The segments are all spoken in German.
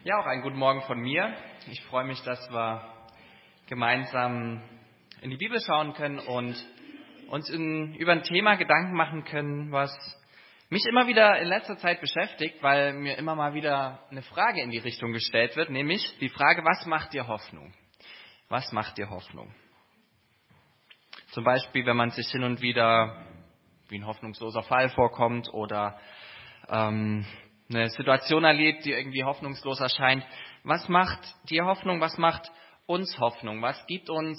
Ja, auch einen guten Morgen von mir. Ich freue mich, dass wir gemeinsam in die Bibel schauen können und uns über ein Thema Gedanken machen können, was mich immer wieder in letzter Zeit beschäftigt, weil mir immer mal wieder eine Frage in die Richtung gestellt wird, nämlich die Frage, was macht dir Hoffnung? Was macht dir Hoffnung? Zum Beispiel, wenn man sich hin und wieder wie ein hoffnungsloser Fall vorkommt oder eine Situation erlebt, die irgendwie hoffnungslos erscheint. Was macht dir Hoffnung? Was macht uns Hoffnung? Was gibt uns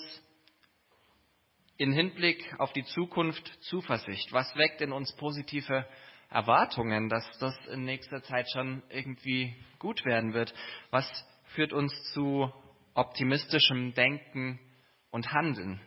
in Hinblick auf die Zukunft Zuversicht? Was weckt in uns positive Erwartungen, dass das in nächster Zeit schon irgendwie gut werden wird? Was führt uns zu optimistischem Denken und Handeln?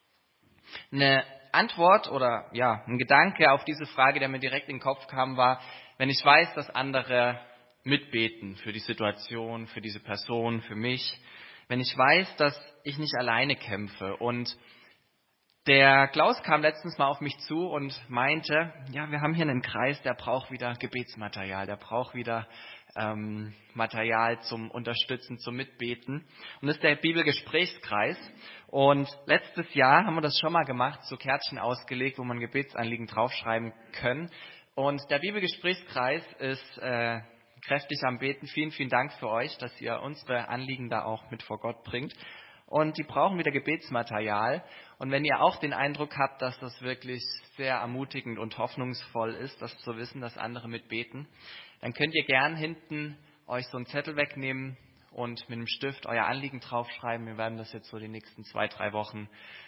Eine Antwort oder ein Gedanke auf diese Frage, der mir direkt in den Kopf kam, war, wenn ich weiß, dass andere mitbeten für die Situation, für diese Person, für mich, wenn ich weiß, dass ich nicht alleine kämpfe. Und der Klaus kam letztens mal auf mich zu und meinte, ja, wir haben hier einen Kreis, der braucht wieder Gebetsmaterial, der braucht wieder Material zum Unterstützen, zum Mitbeten. Und das ist der Bibelgesprächskreis. Und letztes Jahr haben wir das schon mal gemacht, so Kärtchen ausgelegt, wo man Gebetsanliegen draufschreiben können. Und der Bibelgesprächskreis ist kräftig am Beten. Vielen, vielen Dank für euch, dass ihr unsere Anliegen da auch mit vor Gott bringt. Und die brauchen wieder Gebetsmaterial. Und wenn ihr auch den Eindruck habt, dass das wirklich sehr ermutigend und hoffnungsvoll ist, das zu wissen, dass andere mitbeten, dann könnt ihr gern hinten euch so einen Zettel wegnehmen und mit einem Stift euer Anliegen draufschreiben. Wir werden das jetzt so die nächsten 2-3 Wochen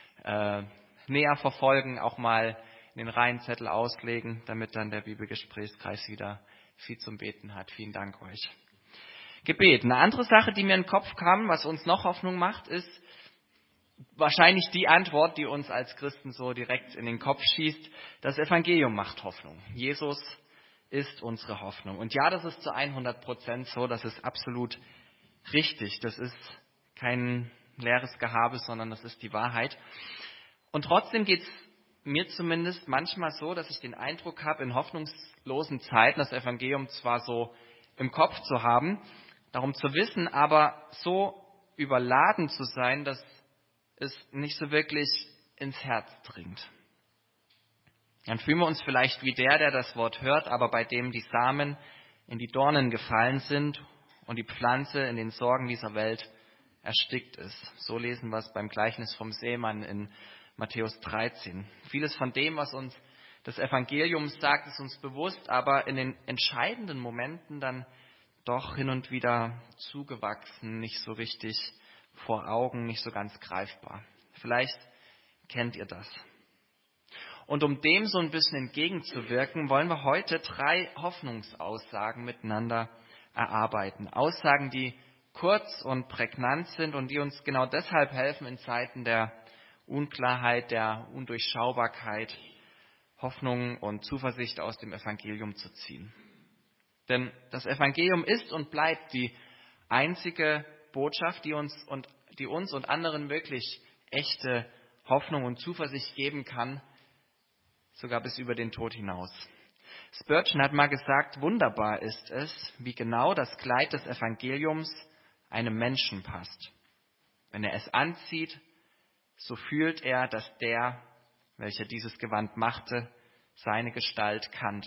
näher verfolgen, auch mal in den Reihenzettel auslegen, damit dann der Bibelgesprächskreis wieder viel zum Beten hat. Vielen Dank euch. Gebet. Eine andere Sache, die mir in den Kopf kam, was uns noch Hoffnung macht, ist wahrscheinlich die Antwort, die uns als Christen so direkt in den Kopf schießt. Das Evangelium macht Hoffnung. Jesus ist unsere Hoffnung. Und ja, das ist zu 100% so, das ist absolut richtig. Das ist kein leeres Gehabe, sondern das ist die Wahrheit. Und trotzdem geht es mir zumindest manchmal so, dass ich den Eindruck habe, in hoffnungslosen Zeiten das Evangelium zwar so im Kopf zu haben, darum zu wissen, aber so überladen zu sein, dass es nicht so wirklich ins Herz dringt. Dann fühlen wir uns vielleicht wie der das Wort hört, aber bei dem die Samen in die Dornen gefallen sind und die Pflanze in den Sorgen dieser Welt erstickt ist. So lesen wir es beim Gleichnis vom Seemann in Matthäus 13. Vieles von dem, was uns das Evangelium sagt, ist uns bewusst, aber in den entscheidenden Momenten dann doch hin und wieder zugewachsen, nicht so richtig vor Augen, nicht so ganz greifbar. Vielleicht kennt ihr das. Und um dem so ein bisschen entgegenzuwirken, wollen wir heute 3 Hoffnungsaussagen miteinander erarbeiten. Aussagen, die kurz und prägnant sind und die uns genau deshalb helfen, in Zeiten der Unklarheit, der Undurchschaubarkeit, Hoffnung und Zuversicht aus dem Evangelium zu ziehen. Denn das Evangelium ist und bleibt die einzige Botschaft, die uns und anderen wirklich echte Hoffnung und Zuversicht geben kann, sogar bis über den Tod hinaus. Spurgeon hat mal gesagt, wunderbar ist es, wie genau das Kleid des Evangeliums einem Menschen passt. Wenn er es anzieht, so fühlt er, dass der, welcher dieses Gewand machte, seine Gestalt kannte.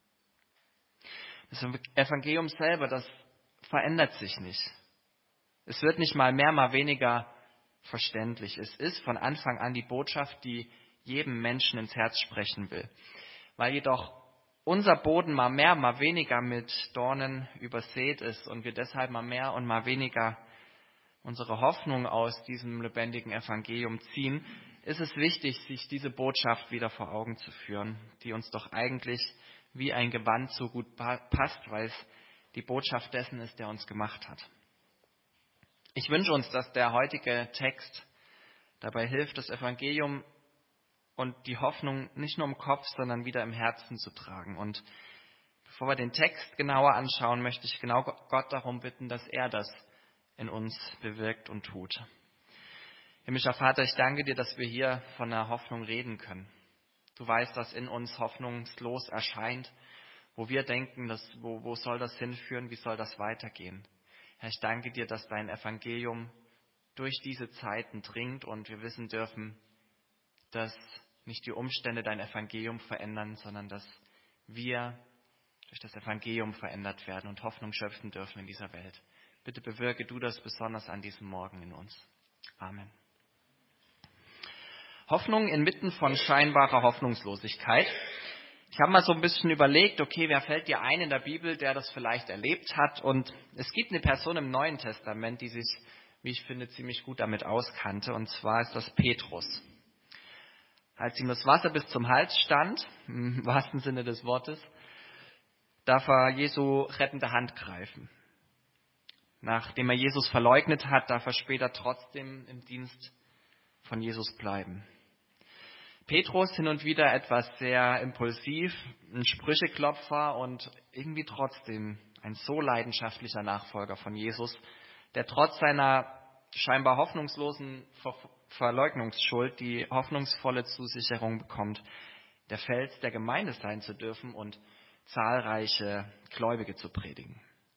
Das Evangelium selber, das verändert sich nicht. Es wird nicht mal mehr, mal weniger verständlich. Es ist von Anfang an die Botschaft, die jedem Menschen ins Herz sprechen will. Weil jedoch unser Boden mal mehr, mal weniger mit Dornen übersät ist und wir deshalb mal mehr und mal weniger unsere Hoffnung aus diesem lebendigen Evangelium ziehen, ist es wichtig, sich diese Botschaft wieder vor Augen zu führen, die uns doch eigentlich wie ein Gewand so gut passt, weil es die Botschaft dessen ist, der uns gemacht hat. Ich wünsche uns, dass der heutige Text dabei hilft, das Evangelium und die Hoffnung nicht nur im Kopf, sondern wieder im Herzen zu tragen. Und bevor wir den Text genauer anschauen, möchte ich genau Gott darum bitten, dass er das in uns bewirkt und tut. Himmlischer Vater, ich danke dir, dass wir hier von der Hoffnung reden können. Du weißt, dass in uns hoffnungslos erscheint, wo wir denken, wo soll das hinführen, wie soll das weitergehen. Herr, ich danke dir, dass dein Evangelium durch diese Zeiten dringt und wir wissen dürfen, dass nicht die Umstände dein Evangelium verändern, sondern dass wir durch das Evangelium verändert werden und Hoffnung schöpfen dürfen in dieser Welt. Bitte bewirke du das besonders an diesem Morgen in uns. Amen. Hoffnung inmitten von scheinbarer Hoffnungslosigkeit. Ich habe mal so ein bisschen überlegt, okay, wer fällt dir ein in der Bibel, der das vielleicht erlebt hat? Und es gibt eine Person im Neuen Testament, die sich, wie ich finde, ziemlich gut damit auskannte. Und zwar ist das Petrus. Als ihm das Wasser bis zum Hals stand, im wahrsten Sinne des Wortes, darf er Jesu rettende Hand greifen. Nachdem er Jesus verleugnet hat, darf er später trotzdem im Dienst von Jesus bleiben. Petrus hin und wieder etwas sehr impulsiv, ein Sprücheklopfer und irgendwie trotzdem ein so leidenschaftlicher Nachfolger von Jesus, der trotz seiner scheinbar hoffnungslosen Verleugnungsschuld die hoffnungsvolle Zusicherung bekommt, der Fels der Gemeinde sein zu dürfen und zahlreiche Gläubige zu prägen.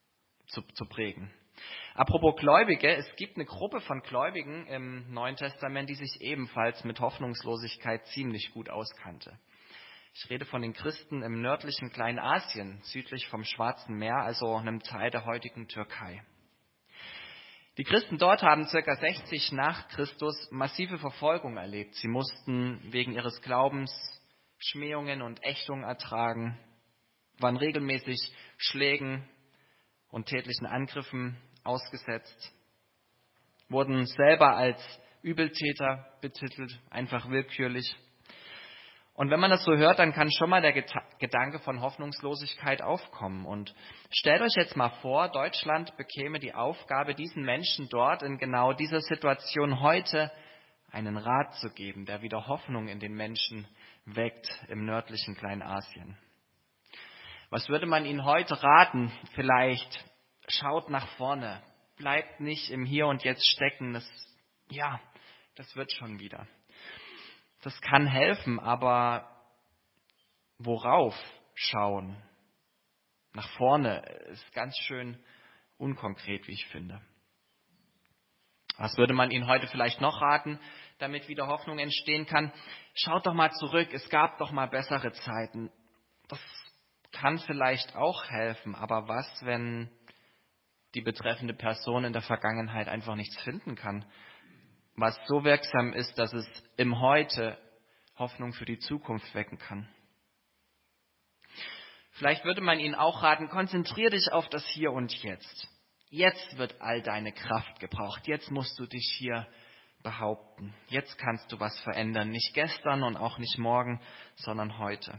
Apropos Gläubige, es gibt eine Gruppe von Gläubigen im Neuen Testament, die sich ebenfalls mit Hoffnungslosigkeit ziemlich gut auskannte. Ich rede von den Christen im nördlichen Kleinasien, südlich vom Schwarzen Meer, also einem Teil der heutigen Türkei. Die Christen dort haben ca. 60 nach Christus massive Verfolgung erlebt. Sie mussten wegen ihres Glaubens Schmähungen und Ächtungen ertragen, waren regelmäßig Schlägen und tätlichen Angriffen ausgesetzt, wurden selber als Übeltäter betitelt, einfach willkürlich. Und wenn man das so hört, dann kann schon mal der Gedanke von Hoffnungslosigkeit aufkommen. Und stellt euch jetzt mal vor, Deutschland bekäme die Aufgabe, diesen Menschen dort in genau dieser Situation heute einen Rat zu geben, der wieder Hoffnung in den Menschen weckt im nördlichen Kleinasien. Was würde man ihnen heute raten? Vielleicht schaut nach vorne, bleibt nicht im Hier und Jetzt stecken. Das wird schon wieder. Das kann helfen, aber worauf schauen? Nach vorne ist ganz schön unkonkret, wie ich finde. Was würde man Ihnen heute vielleicht noch raten, damit wieder Hoffnung entstehen kann? Schaut doch mal zurück, es gab doch mal bessere Zeiten. Das kann vielleicht auch helfen, aber was, wenn die betreffende Person in der Vergangenheit einfach nichts finden kann, was so wirksam ist, dass es im Heute Hoffnung für die Zukunft wecken kann? Vielleicht würde man Ihnen auch raten, konzentriere dich auf das Hier und Jetzt. Jetzt wird all deine Kraft gebraucht. Jetzt musst du dich hier behaupten. Jetzt kannst du was verändern. Nicht gestern und auch nicht morgen, sondern heute.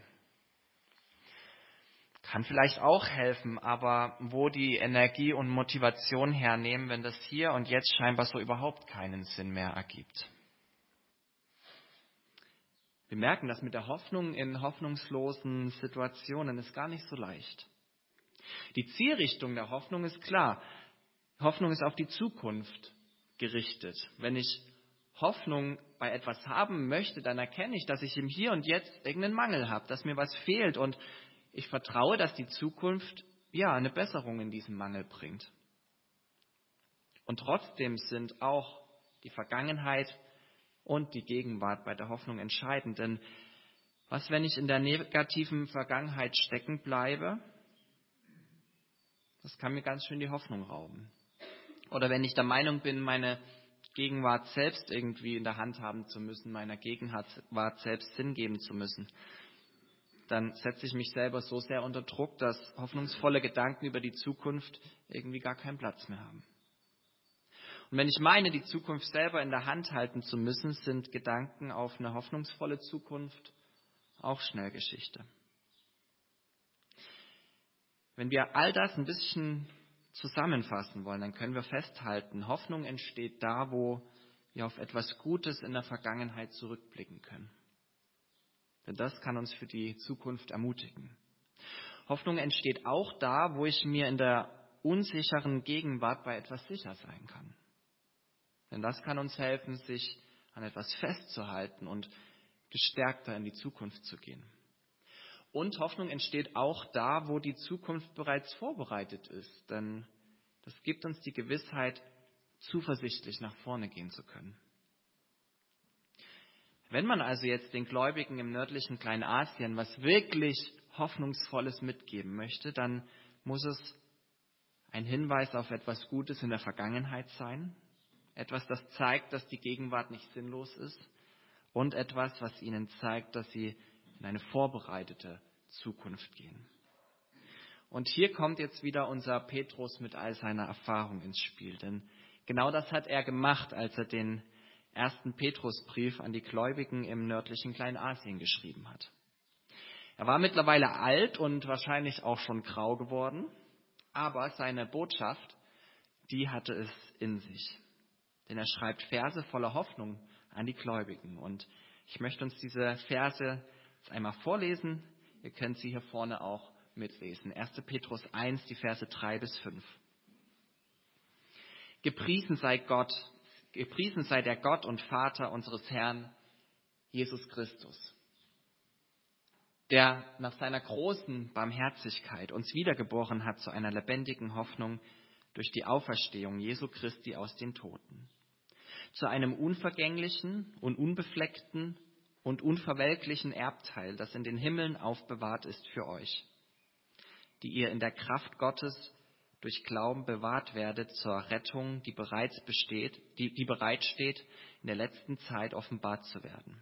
Kann vielleicht auch helfen, aber wo die Energie und Motivation hernehmen, wenn das Hier und Jetzt scheinbar so überhaupt keinen Sinn mehr ergibt. Wir merken, dass mit der Hoffnung in hoffnungslosen Situationen ist gar nicht so leicht. Die Zielrichtung der Hoffnung ist klar. Hoffnung ist auf die Zukunft gerichtet. Wenn ich Hoffnung bei etwas haben möchte, dann erkenne ich, dass ich im Hier und Jetzt irgendeinen Mangel habe, dass mir was fehlt und ich vertraue, dass die Zukunft eine Besserung in diesem Mangel bringt. Und trotzdem sind auch die Vergangenheit und die Gegenwart bei der Hoffnung entscheidend. Denn was, wenn ich in der negativen Vergangenheit stecken bleibe? Das kann mir ganz schön die Hoffnung rauben. Oder wenn ich der Meinung bin, meine Gegenwart selbst irgendwie in der Hand haben zu müssen, meiner Gegenwart selbst Sinn geben zu müssen, dann setze ich mich selber so sehr unter Druck, dass hoffnungsvolle Gedanken über die Zukunft irgendwie gar keinen Platz mehr haben. Und wenn ich meine, die Zukunft selber in der Hand halten zu müssen, sind Gedanken auf eine hoffnungsvolle Zukunft auch schnell Geschichte. Wenn wir all das ein bisschen zusammenfassen wollen, dann können wir festhalten, Hoffnung entsteht da, wo wir auf etwas Gutes in der Vergangenheit zurückblicken können. Denn das kann uns für die Zukunft ermutigen. Hoffnung entsteht auch da, wo ich mir in der unsicheren Gegenwart bei etwas sicher sein kann. Denn das kann uns helfen, sich an etwas festzuhalten und gestärkter in die Zukunft zu gehen. Und Hoffnung entsteht auch da, wo die Zukunft bereits vorbereitet ist. Denn Das gibt uns die Gewissheit, zuversichtlich nach vorne gehen zu können. Wenn man also jetzt den Gläubigen im nördlichen Kleinasien was wirklich Hoffnungsvolles mitgeben möchte, dann muss es ein Hinweis auf etwas Gutes in der Vergangenheit sein, etwas, das zeigt, dass die Gegenwart nicht sinnlos ist und etwas, was ihnen zeigt, dass sie in eine vorbereitete Zukunft gehen. Und hier kommt jetzt wieder unser Petrus mit all seiner Erfahrung ins Spiel, denn genau das hat er gemacht, als er den ersten Petrusbrief an die Gläubigen im nördlichen Kleinasien geschrieben hat. Er war mittlerweile alt und wahrscheinlich auch schon grau geworden, aber seine Botschaft, die hatte es in sich. Denn er schreibt Verse voller Hoffnung an die Gläubigen. Und ich möchte uns diese Verse jetzt einmal vorlesen. Ihr könnt sie hier vorne auch mitlesen. 1. Petrus 1, die Verse 3 bis 5. Gepriesen sei der Gott und Vater unseres Herrn Jesus Christus, der nach seiner großen Barmherzigkeit uns wiedergeboren hat zu einer lebendigen Hoffnung durch die Auferstehung Jesu Christi aus den Toten, zu einem unvergänglichen und unbefleckten und unverwelklichen Erbteil, das in den Himmeln aufbewahrt ist für euch, die ihr in der Kraft Gottes durch Glauben bewahrt werdet zur Rettung, die bereit steht, in der letzten Zeit offenbart zu werden.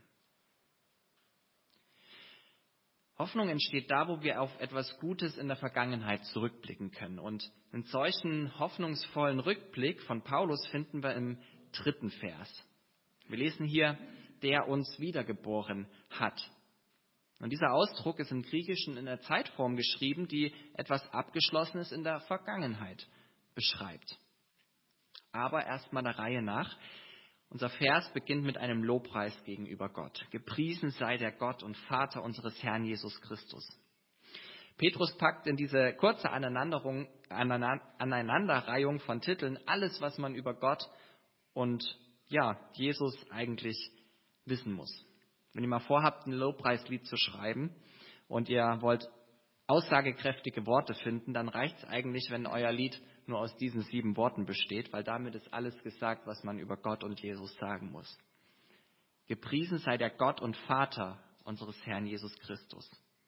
Hoffnung entsteht da, wo wir auf etwas Gutes in der Vergangenheit zurückblicken können. Und einen solchen hoffnungsvollen Rückblick von Paulus finden wir im 3. Vers. Wir lesen hier, der uns wiedergeboren hat. Und dieser Ausdruck ist im Griechischen in der Zeitform geschrieben, die etwas Abgeschlossenes in der Vergangenheit beschreibt. Aber erstmal der Reihe nach. Unser Vers beginnt mit einem Lobpreis gegenüber Gott. Gepriesen sei der Gott und Vater unseres Herrn Jesus Christus. Petrus packt in diese kurze Aneinanderreihung von Titeln alles, was man über Gott und Jesus eigentlich wissen muss. Wenn ihr mal vorhabt, ein Lobpreislied zu schreiben und ihr wollt aussagekräftige Worte finden, dann reicht es eigentlich, wenn euer Lied nur aus diesen 7 Worten besteht, weil damit ist alles gesagt, was man über Gott und Jesus sagen muss. Gepriesen sei der Gott und Vater unseres Herrn Jesus Christus.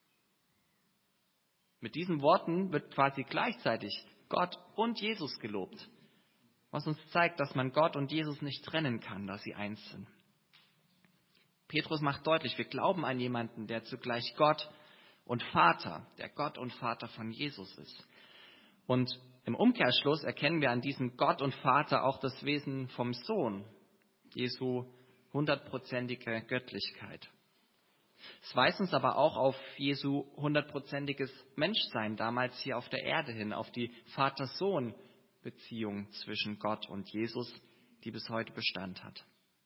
Mit diesen Worten wird quasi gleichzeitig Gott und Jesus gelobt, was uns zeigt, dass man Gott und Jesus nicht trennen kann, dass sie eins sind. Petrus macht deutlich, wir glauben an jemanden, der zugleich Gott und Vater, der Gott und Vater von Jesus ist. Und im Umkehrschluss erkennen wir an diesem Gott und Vater auch das Wesen vom Sohn, Jesu 100%ige Göttlichkeit. Es weist uns aber auch auf Jesu 100%iges Menschsein damals hier auf der Erde hin, auf die Vater-Sohn-Beziehung zwischen Gott und Jesus, die bis heute Bestand hat.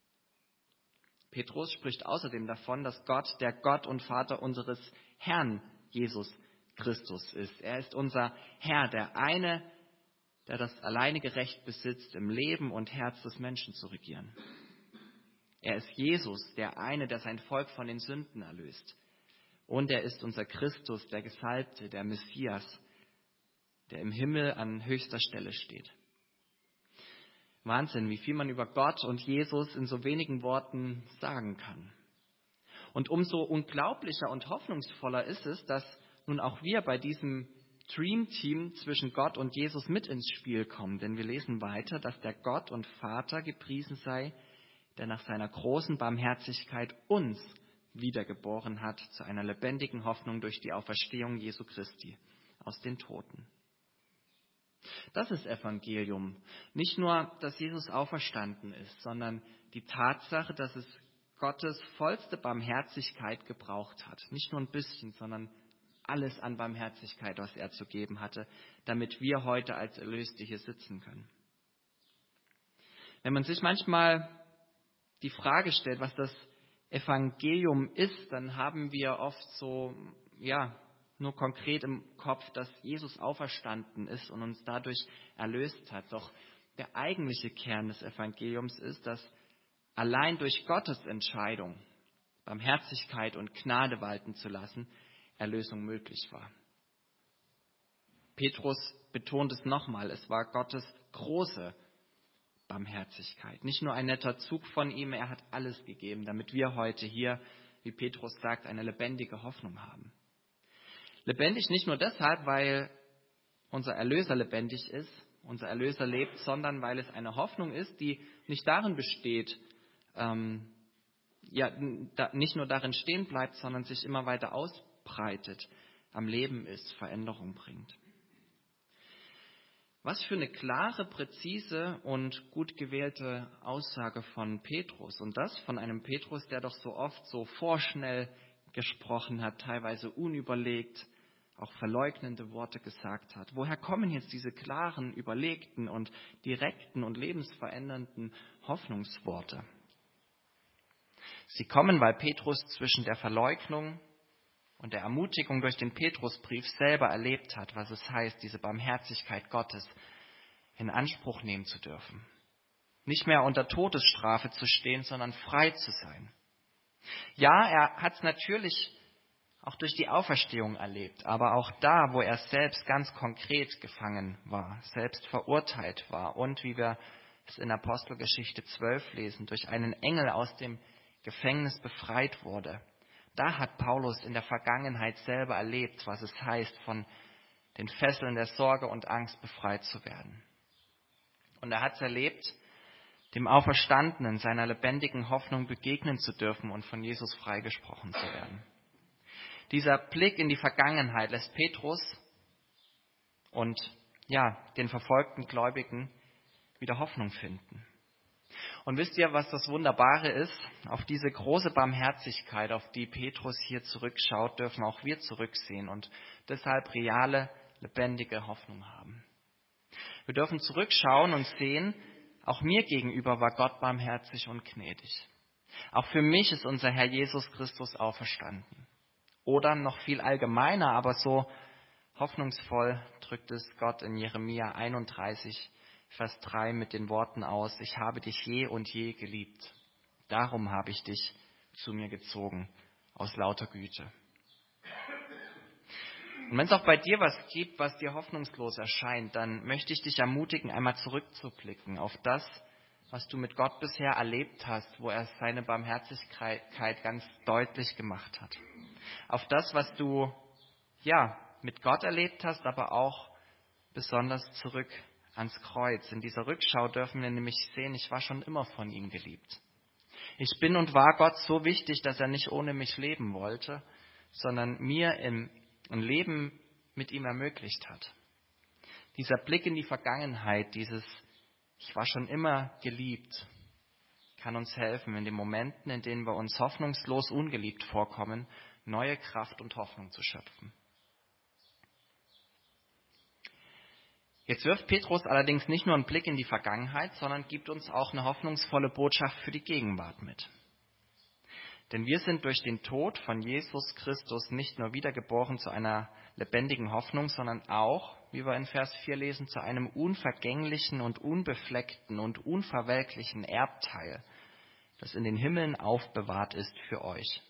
Petrus spricht außerdem davon, dass Gott der Gott und Vater unseres Herrn Jesus Christus ist. Er ist unser Herr, der eine, der das alleinige Recht besitzt, im Leben und Herz des Menschen zu regieren. Er ist Jesus, der eine, der sein Volk von den Sünden erlöst. Und er ist unser Christus, der Gesalbte, der Messias, der im Himmel an höchster Stelle steht. Wahnsinn, wie viel man über Gott und Jesus in so wenigen Worten sagen kann. Und umso unglaublicher und hoffnungsvoller ist es, dass nun auch wir bei diesem Dream-Team zwischen Gott und Jesus mit ins Spiel kommen. Denn wir lesen weiter, dass der Gott und Vater gepriesen sei, der nach seiner großen Barmherzigkeit uns wiedergeboren hat zu einer lebendigen Hoffnung durch die Auferstehung Jesu Christi aus den Toten. Das ist Evangelium. Nicht nur, dass Jesus auferstanden ist, sondern die Tatsache, dass es Gottes vollste Barmherzigkeit gebraucht hat. Nicht nur ein bisschen, sondern alles an Barmherzigkeit, was er zu geben hatte, damit wir heute als Erlöste hier sitzen können. Wenn man sich manchmal die Frage stellt, was das Evangelium ist, dann haben wir oft so, nur konkret im Kopf, dass Jesus auferstanden ist und uns dadurch erlöst hat. Doch der eigentliche Kern des Evangeliums ist, dass allein durch Gottes Entscheidung, Barmherzigkeit und Gnade walten zu lassen, Erlösung möglich war. Petrus betont es nochmal, es war Gottes große Barmherzigkeit. Nicht nur ein netter Zug von ihm, er hat alles gegeben, damit wir heute hier, wie Petrus sagt, eine lebendige Hoffnung haben. Lebendig nicht nur deshalb, weil unser Erlöser lebendig ist, unser Erlöser lebt, sondern weil es eine Hoffnung ist, die nicht darin besteht, nicht nur darin stehen bleibt, sondern sich immer weiter ausbreitet, am Leben ist, Veränderung bringt. Was für eine klare, präzise und gut gewählte Aussage von Petrus. Und das von einem Petrus, der doch so oft so vorschnell gesprochen hat, teilweise unüberlegt, auch verleugnende Worte gesagt hat. Woher kommen jetzt diese klaren, überlegten und direkten und lebensverändernden Hoffnungsworte? Sie kommen, weil Petrus zwischen der Verleugnung und der Ermutigung durch den Petrusbrief selber erlebt hat, was es heißt, diese Barmherzigkeit Gottes in Anspruch nehmen zu dürfen. Nicht mehr unter Todesstrafe zu stehen, sondern frei zu sein. Ja, er hat es natürlich auch durch die Auferstehung erlebt, aber auch da, wo er selbst ganz konkret gefangen war, selbst verurteilt war und, wie wir es in Apostelgeschichte 12 lesen, durch einen Engel aus dem Gefängnis befreit wurde. Da hat Paulus in der Vergangenheit selber erlebt, was es heißt, von den Fesseln der Sorge und Angst befreit zu werden. Und er hat es erlebt, dem Auferstandenen, seiner lebendigen Hoffnung begegnen zu dürfen und von Jesus freigesprochen zu werden. Dieser Blick in die Vergangenheit lässt Petrus und den verfolgten Gläubigen wieder Hoffnung finden. Und wisst ihr, was das Wunderbare ist? Auf diese große Barmherzigkeit, auf die Petrus hier zurückschaut, dürfen auch wir zurücksehen und deshalb reale, lebendige Hoffnung haben. Wir dürfen zurückschauen und sehen, auch mir gegenüber war Gott barmherzig und gnädig. Auch für mich ist unser Herr Jesus Christus auferstanden. Oder noch viel allgemeiner, aber so hoffnungsvoll drückt es Gott in Jeremia 31, Vers 3 mit den Worten aus: Ich habe dich je und je geliebt. Darum habe ich dich zu mir gezogen, aus lauter Güte. Und wenn es auch bei dir was gibt, was dir hoffnungslos erscheint, dann möchte ich dich ermutigen, einmal zurückzublicken auf das, was du mit Gott bisher erlebt hast, wo er seine Barmherzigkeit ganz deutlich gemacht hat. Auf das, was du mit Gott erlebt hast, aber auch besonders zurück ans Kreuz. In dieser Rückschau dürfen wir nämlich sehen, ich war schon immer von ihm geliebt. Ich bin und war Gott so wichtig, dass er nicht ohne mich leben wollte, sondern mir ein Leben mit ihm ermöglicht hat. Dieser Blick in die Vergangenheit, dieses Ich war schon immer geliebt, kann uns helfen, in den Momenten, in denen wir uns hoffnungslos ungeliebt vorkommen, neue Kraft und Hoffnung zu schöpfen. Jetzt wirft Petrus allerdings nicht nur einen Blick in die Vergangenheit, sondern gibt uns auch eine hoffnungsvolle Botschaft für die Gegenwart mit. Denn wir sind durch den Tod von Jesus Christus nicht nur wiedergeboren zu einer lebendigen Hoffnung, sondern auch, wie wir in Vers 4 lesen, zu einem unvergänglichen und unbefleckten und unverwelklichen Erbteil, das in den Himmeln aufbewahrt ist für euch.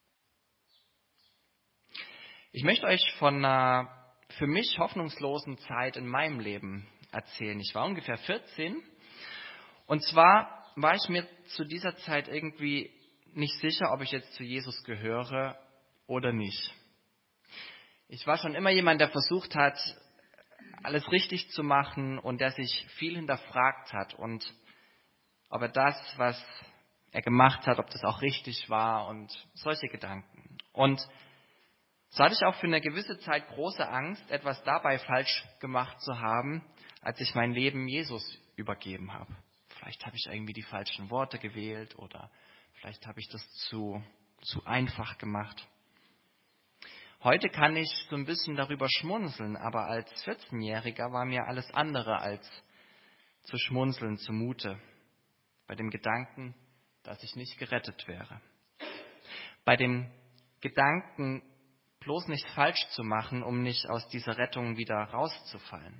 Ich möchte euch von einer für mich hoffnungslosen Zeit in meinem Leben erzählen. Ich war ungefähr 14 und zwar war ich mir zu dieser Zeit irgendwie nicht sicher, ob ich jetzt zu Jesus gehöre oder nicht. Ich war schon immer jemand, der versucht hat, alles richtig zu machen und der sich viel hinterfragt hat und ob er das, was er gemacht hat, ob das auch richtig war und solche Gedanken. Und so hatte ich auch für eine gewisse Zeit große Angst, etwas dabei falsch gemacht zu haben, als ich mein Leben Jesus übergeben habe. Vielleicht habe ich irgendwie die falschen Worte gewählt oder vielleicht habe ich das zu einfach gemacht. Heute kann ich so ein bisschen darüber schmunzeln, aber als 14-Jähriger war mir alles andere als zu schmunzeln zumute. Bei dem Gedanken, dass ich nicht gerettet wäre. Bei dem Gedanken, bloß nicht falsch zu machen, um nicht aus dieser Rettung wieder rauszufallen.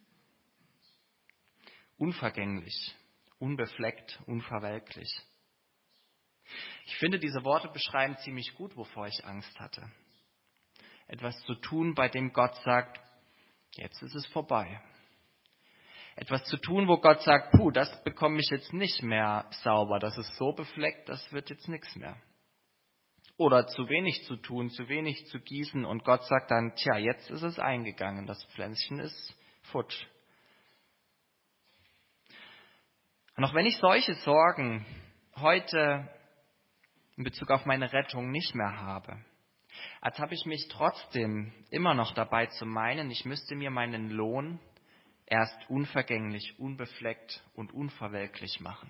Unvergänglich, unbefleckt, unverwelklich. Ich finde, diese Worte beschreiben ziemlich gut, wovor ich Angst hatte. Etwas zu tun, bei dem Gott sagt, Jetzt ist es vorbei. Etwas zu tun, wo Gott sagt, das bekomme ich jetzt nicht mehr sauber, das ist so befleckt, das wird jetzt nichts mehr. Oder zu wenig zu tun, zu wenig zu gießen und Gott sagt dann, jetzt ist es eingegangen, das Pflänzchen ist futsch. Und auch wenn ich solche Sorgen heute in Bezug auf meine Rettung nicht mehr habe, ertappe ich mich trotzdem immer noch dabei zu meinen, ich müsste mir meinen Lohn erst unvergänglich, unbefleckt und unverwelklich machen.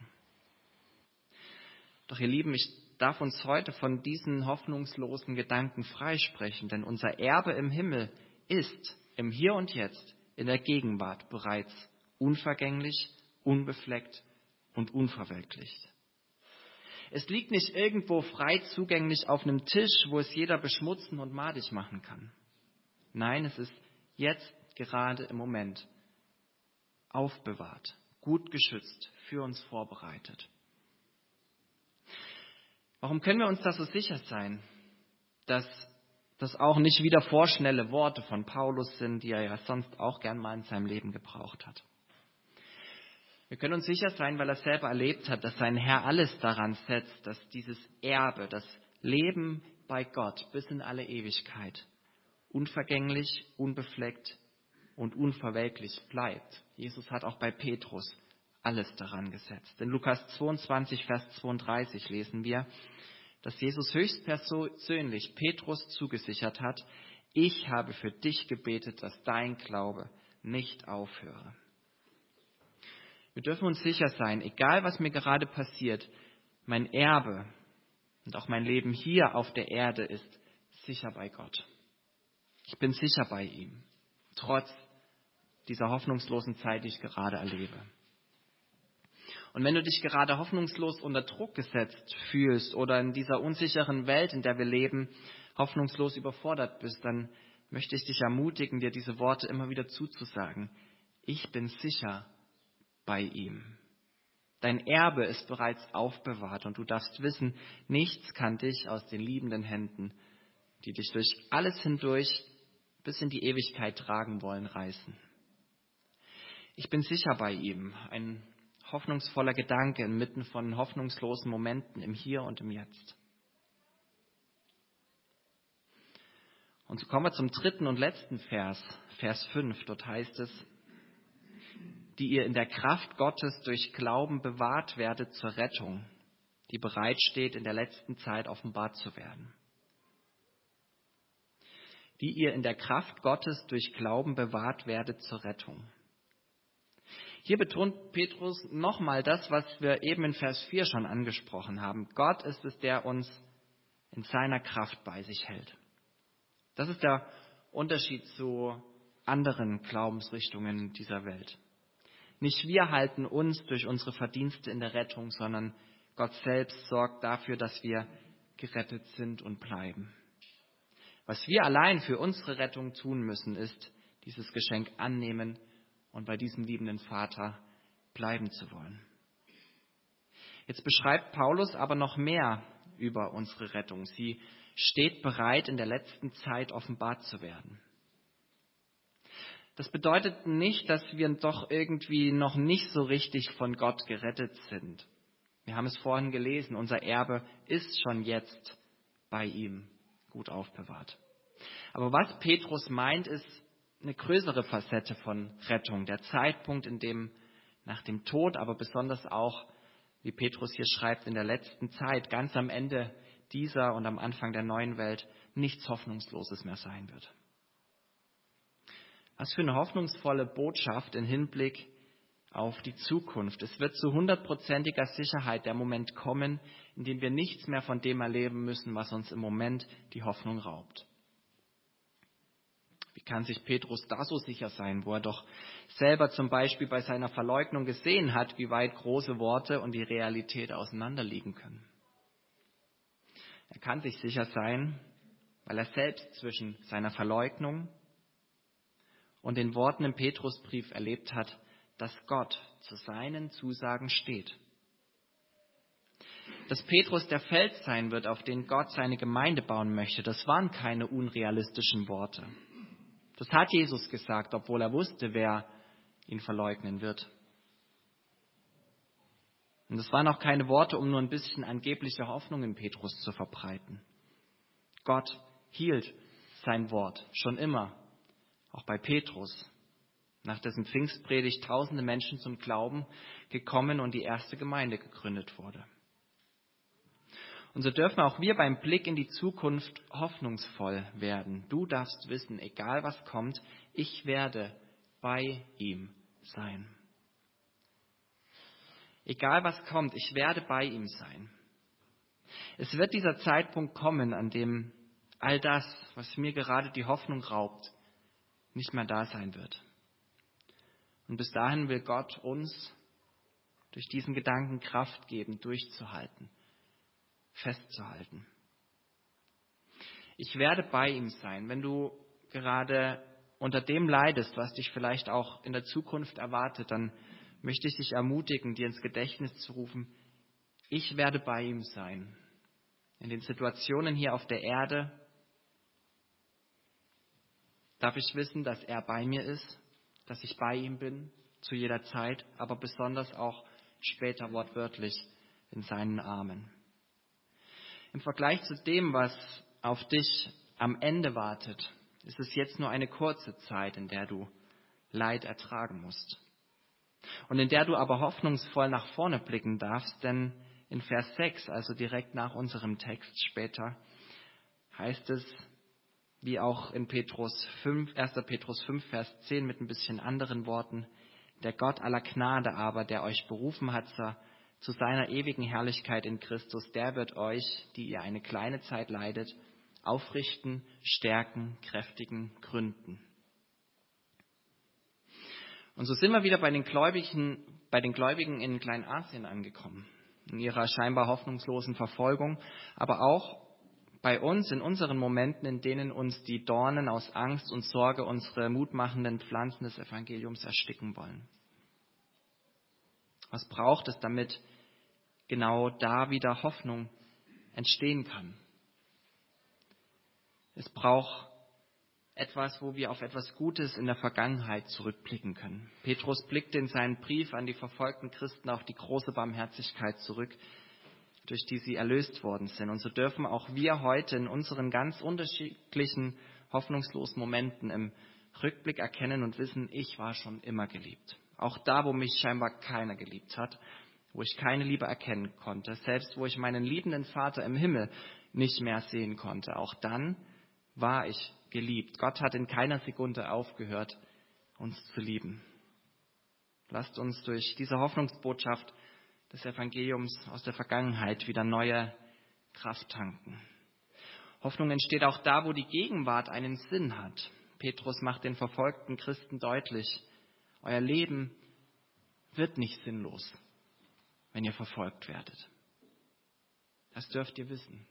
Doch ihr Lieben, ich darf uns heute von diesen hoffnungslosen Gedanken freisprechen, denn unser Erbe im Himmel ist im Hier und Jetzt, in der Gegenwart bereits unvergänglich, unbefleckt und unverwelklicht. Es liegt nicht irgendwo frei zugänglich auf einem Tisch, wo es jeder beschmutzen und madig machen kann. Nein, es ist jetzt gerade im Moment aufbewahrt, gut geschützt, für uns vorbereitet. Warum können wir uns da so sicher sein, dass das auch nicht wieder vorschnelle Worte von Paulus sind, die er ja sonst auch gern mal in seinem Leben gebraucht hat? Wir können uns sicher sein, weil er selber erlebt hat, dass sein Herr alles daran setzt, dass dieses Erbe, das Leben bei Gott bis in alle Ewigkeit unvergänglich, unbefleckt und unverwelklich bleibt. Jesus hat auch bei Petrus alles daran gesetzt. In Lukas 22, Vers 32 lesen wir, dass Jesus höchstpersönlich Petrus zugesichert hat, ich habe für dich gebetet, dass dein Glaube nicht aufhöre. Wir dürfen uns sicher sein, egal was mir gerade passiert, mein Erbe und auch mein Leben hier auf der Erde ist sicher bei Gott. Ich bin sicher bei ihm, trotz dieser hoffnungslosen Zeit, die ich gerade erlebe. Und wenn du dich gerade hoffnungslos unter Druck gesetzt fühlst oder in dieser unsicheren Welt, in der wir leben, hoffnungslos überfordert bist, dann möchte ich dich ermutigen, dir diese Worte immer wieder zuzusagen. Ich bin sicher bei ihm. Dein Erbe ist bereits aufbewahrt und du darfst wissen, nichts kann dich aus den liebenden Händen, die dich durch alles hindurch bis in die Ewigkeit tragen wollen, reißen. Ich bin sicher bei ihm, ein hoffnungsvoller Gedanke inmitten von hoffnungslosen Momenten im Hier und im Jetzt. Und so kommen wir zum dritten und letzten Vers, Vers 5. Dort heißt es, die ihr in der Kraft Gottes durch Glauben bewahrt werdet zur Rettung, die bereitsteht, in der letzten Zeit offenbart zu werden. Die ihr in der Kraft Gottes durch Glauben bewahrt werdet zur Rettung. Hier betont Petrus nochmal das, was wir eben in Vers 4 schon angesprochen haben. Gott ist es, der uns in seiner Kraft bei sich hält. Das ist der Unterschied zu anderen Glaubensrichtungen dieser Welt. Nicht wir halten uns durch unsere Verdienste in der Rettung, sondern Gott selbst sorgt dafür, dass wir gerettet sind und bleiben. Was wir allein für unsere Rettung tun müssen, ist dieses Geschenk annehmen und bei diesem liebenden Vater bleiben zu wollen. Jetzt beschreibt Paulus aber noch mehr über unsere Rettung. Sie steht bereit, in der letzten Zeit offenbart zu werden. Das bedeutet nicht, dass wir doch irgendwie noch nicht so richtig von Gott gerettet sind. Wir haben es vorhin gelesen, unser Erbe ist schon jetzt bei ihm gut aufbewahrt. Aber was Petrus meint, ist eine größere Facette von Rettung. Der Zeitpunkt, in dem nach dem Tod, aber besonders auch, wie Petrus hier schreibt, in der letzten Zeit, ganz am Ende dieser und am Anfang der neuen Welt, nichts Hoffnungsloses mehr sein wird. Was für eine hoffnungsvolle Botschaft im Hinblick auf die Zukunft. Es wird zu 100%iger Sicherheit der Moment kommen, in dem wir nichts mehr von dem erleben müssen, was uns im Moment die Hoffnung raubt. Wie kann sich Petrus da so sicher sein, wo er doch selber zum Beispiel bei seiner Verleugnung gesehen hat, wie weit große Worte und die Realität auseinanderliegen können? Er kann sich sicher sein, weil er selbst zwischen seiner Verleugnung und den Worten im Petrusbrief erlebt hat, dass Gott zu seinen Zusagen steht. Dass Petrus der Fels sein wird, auf den Gott seine Gemeinde bauen möchte, das waren keine unrealistischen Worte. Das hat Jesus gesagt, obwohl er wusste, wer ihn verleugnen wird. Und es waren auch keine Worte, um nur ein bisschen angebliche Hoffnung in Petrus zu verbreiten. Gott hielt sein Wort schon immer, auch bei Petrus, nach dessen Pfingstpredigt tausende Menschen zum Glauben gekommen und die erste Gemeinde gegründet wurde. Und so dürfen auch wir beim Blick in die Zukunft hoffnungsvoll werden. Du darfst wissen, egal was kommt, ich werde bei ihm sein. Egal was kommt, ich werde bei ihm sein. Es wird dieser Zeitpunkt kommen, an dem all das, was mir gerade die Hoffnung raubt, nicht mehr da sein wird. Und bis dahin will Gott uns durch diesen Gedanken Kraft geben, durchzuhalten, festzuhalten. Ich werde bei ihm sein. Wenn du gerade unter dem leidest, was dich vielleicht auch in der Zukunft erwartet, dann möchte ich dich ermutigen, dir ins Gedächtnis zu rufen, ich werde bei ihm sein. In den Situationen hier auf der Erde darf ich wissen, dass er bei mir ist, dass ich bei ihm bin, zu jeder Zeit, aber besonders auch später wortwörtlich in seinen Armen. Im Vergleich zu dem, was auf dich am Ende wartet, ist es jetzt nur eine kurze Zeit, in der du Leid ertragen musst. Und in der du aber hoffnungsvoll nach vorne blicken darfst, denn in Vers 6, also direkt nach unserem Text später, heißt es, wie auch in 1. Petrus 5, Vers 10 mit ein bisschen anderen Worten, der Gott aller Gnade aber, der euch berufen hat zu seiner ewigen Herrlichkeit in Christus, der wird euch, die ihr eine kleine Zeit leidet, aufrichten, stärken, kräftigen, gründen. Und so sind wir wieder bei den Gläubigen in Kleinasien angekommen, in ihrer scheinbar hoffnungslosen Verfolgung, aber auch bei uns in unseren Momenten, in denen uns die Dornen aus Angst und Sorge unsere mutmachenden Pflanzen des Evangeliums ersticken wollen. Was braucht es, damit genau da wieder Hoffnung entstehen kann? Es braucht etwas, wo wir auf etwas Gutes in der Vergangenheit zurückblicken können. Petrus blickte in seinem Brief an die verfolgten Christen auf die große Barmherzigkeit zurück, durch die sie erlöst worden sind. Und so dürfen auch wir heute in unseren ganz unterschiedlichen, hoffnungslosen Momenten im Rückblick erkennen und wissen, ich war schon immer geliebt. Auch da, wo mich scheinbar keiner geliebt hat, wo ich keine Liebe erkennen konnte, selbst wo ich meinen liebenden Vater im Himmel nicht mehr sehen konnte, auch dann war ich geliebt. Gott hat in keiner Sekunde aufgehört, uns zu lieben. Lasst uns durch diese Hoffnungsbotschaft des Evangeliums aus der Vergangenheit wieder neue Kraft tanken. Hoffnung entsteht auch da, wo die Gegenwart einen Sinn hat. Petrus macht den verfolgten Christen deutlich, euer Leben wird nicht sinnlos, wenn ihr verfolgt werdet. Das dürft ihr wissen.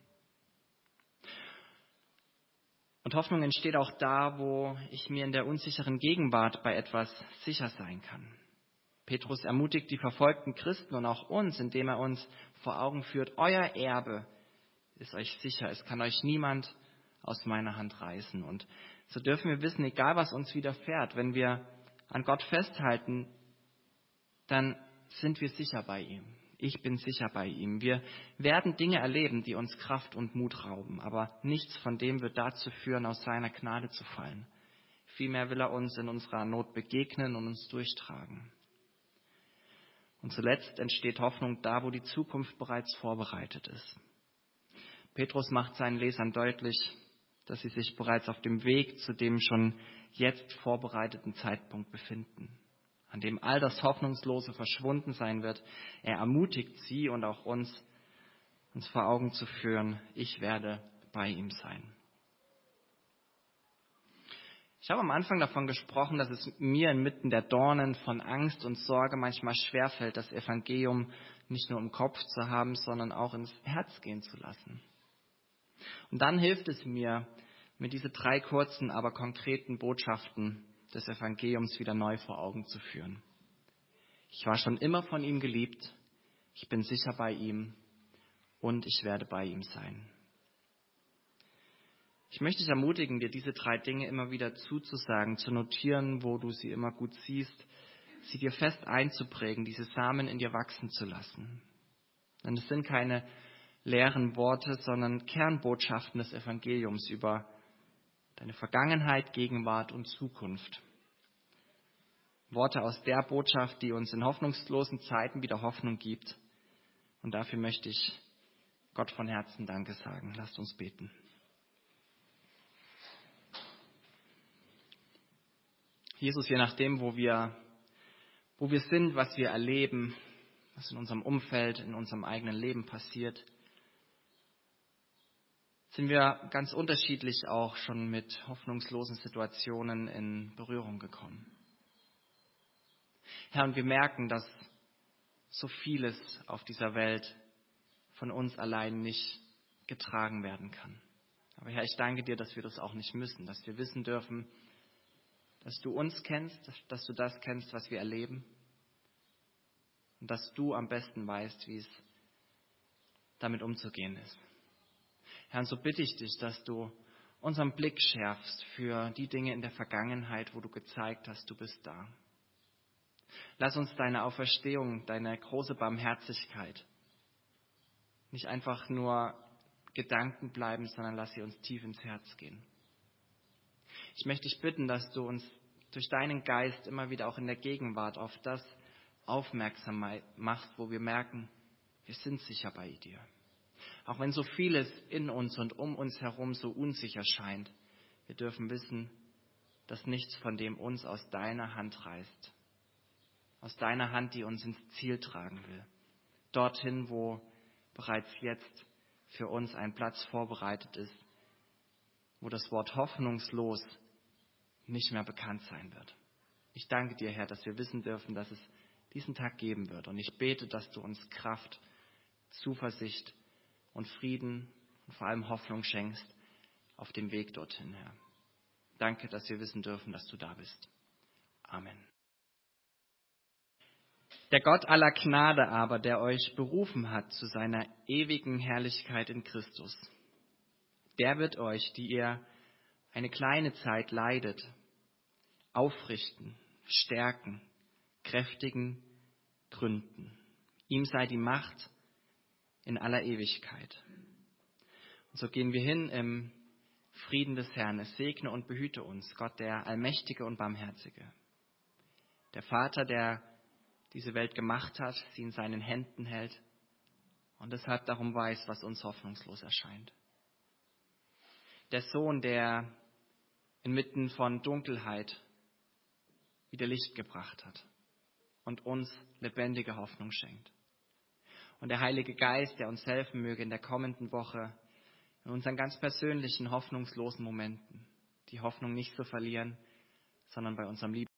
Und Hoffnung entsteht auch da, wo ich mir in der unsicheren Gegenwart bei etwas sicher sein kann. Petrus ermutigt die verfolgten Christen und auch uns, indem er uns vor Augen führt, euer Erbe ist euch sicher, es kann euch niemand aus meiner Hand reißen. Und so dürfen wir wissen, egal was uns widerfährt, wenn wir an Gott festhalten, dann sind wir sicher bei ihm. Ich bin sicher bei ihm. Wir werden Dinge erleben, die uns Kraft und Mut rauben, aber nichts von dem wird dazu führen, aus seiner Gnade zu fallen. Vielmehr will er uns in unserer Not begegnen und uns durchtragen. Und zuletzt entsteht Hoffnung da, wo die Zukunft bereits vorbereitet ist. Petrus macht seinen Lesern deutlich, dass sie sich bereits auf dem Weg zu dem schon jetzt vorbereiteten Zeitpunkt befinden, an dem all das Hoffnungslose verschwunden sein wird. Er ermutigt sie und auch uns vor Augen zu führen, ich werde bei ihm sein. Ich habe am Anfang davon gesprochen, dass es mir inmitten der Dornen von Angst und Sorge manchmal schwerfällt, das Evangelium nicht nur im Kopf zu haben, sondern auch ins Herz gehen zu lassen. Und dann hilft es mir, diese 3 kurzen, aber konkreten Botschaften des Evangeliums wieder neu vor Augen zu führen. Ich war schon immer von ihm geliebt, ich bin sicher bei ihm und ich werde bei ihm sein. Ich möchte dich ermutigen, dir diese 3 Dinge immer wieder zuzusagen, zu notieren, wo du sie immer gut siehst, sie dir fest einzuprägen, diese Samen in dir wachsen zu lassen. Denn es sind keine leeren Worte, sondern Kernbotschaften des Evangeliums über deine Vergangenheit, Gegenwart und Zukunft. Worte aus der Botschaft, die uns in hoffnungslosen Zeiten wieder Hoffnung gibt. Und dafür möchte ich Gott von Herzen Danke sagen. Lasst uns beten. Jesus, je nachdem, wo wir sind, was wir erleben, was in unserem Umfeld, in unserem eigenen Leben passiert, sind wir ganz unterschiedlich auch schon mit hoffnungslosen Situationen in Berührung gekommen. Herr, und wir merken, dass so vieles auf dieser Welt von uns allein nicht getragen werden kann. Aber Herr, ich danke dir, dass wir das auch nicht müssen, dass wir wissen dürfen, dass du uns kennst, dass du das kennst, was wir erleben und dass du am besten weißt, wie es damit umzugehen ist. Herr, und so bitte ich dich, dass du unseren Blick schärfst für die Dinge in der Vergangenheit, wo du gezeigt hast, du bist da. Lass uns deine Auferstehung, deine große Barmherzigkeit nicht einfach nur Gedanken bleiben, sondern lass sie uns tief ins Herz gehen. Ich möchte dich bitten, dass du uns durch deinen Geist immer wieder auch in der Gegenwart auf das aufmerksam machst, wo wir merken, wir sind sicher bei dir. Auch wenn so vieles in uns und um uns herum so unsicher scheint, wir dürfen wissen, dass nichts von dem uns aus deiner Hand reißt. Aus deiner Hand, die uns ins Ziel tragen will. Dorthin, wo bereits jetzt für uns ein Platz vorbereitet ist, wo das Wort hoffnungslos nicht mehr bekannt sein wird. Ich danke dir, Herr, dass wir wissen dürfen, dass es diesen Tag geben wird. Und ich bete, dass du uns Kraft, Zuversicht und Frieden und vor allem Hoffnung schenkst auf dem Weg dorthin, Herr. Danke, dass wir wissen dürfen, dass du da bist. Amen. Der Gott aller Gnade aber, der euch berufen hat zu seiner ewigen Herrlichkeit in Christus, der wird euch, die ihr eine kleine Zeit leidet, aufrichten, stärken, kräftigen, gründen. Ihm sei die Macht in aller Ewigkeit. Und so gehen wir hin im Frieden des Herrn. Es segne und behüte uns, Gott, der Allmächtige und Barmherzige. Der Vater, der diese Welt gemacht hat, sie in seinen Händen hält und deshalb darum weiß, was uns hoffnungslos erscheint. Der Sohn, der inmitten von Dunkelheit wieder Licht gebracht hat und uns lebendige Hoffnung schenkt. Und der Heilige Geist, der uns helfen möge in der kommenden Woche, in unseren ganz persönlichen, hoffnungslosen Momenten, die Hoffnung nicht zu verlieren, sondern bei unserem